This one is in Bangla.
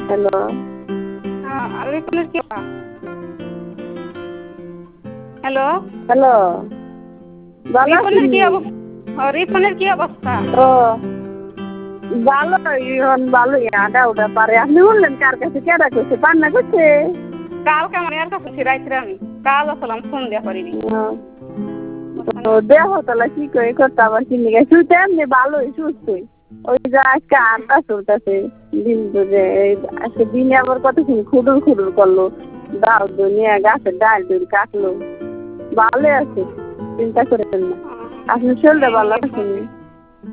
হ্যালো। রিপনের কি হ্যালো হ্যালো, ভালো আছেন? রিপনের কি অবস্থা? ও ভালোই, এখন ভালোই আডা ওটা পারে। আপনি বললেন কার কাছে কেডা করছে, পান্না করছে? কালকে আমার এর কাছে রাইতে আমি কাল আসলাম ফোন দেওয়া করিনি। তো দেহ তাহলে কি করে করতে আবার কিনে গেছে, তুই তো এমনি ভালোই সুস্থই। ওই যে আজকে আড্ডা চলতেছে দিন যে আজকে দিনে আবার কতক্ষণ খুডুর খুডুর করলো, ডাল নিয়ে গাছের ডাল দড়ি কাটলো। ভালো আছে, চিন্তা করেন না। আপনি শরীরটা ভালো আছেন?